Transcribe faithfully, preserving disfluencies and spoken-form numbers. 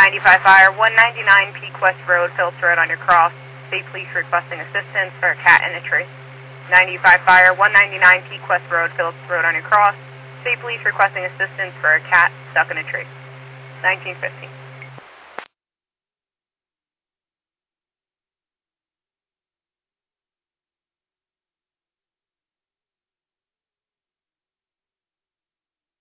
ninety-five Fire, one ninety-nine Peak West Road, Phillips Road on your cross. State Police requesting assistance for a cat in a tree. ninety-five Fire, one ninety-nine Peak West Road, Phillips Road on your cross. State Police requesting assistance for a cat stuck in a tree. nineteen fifteen.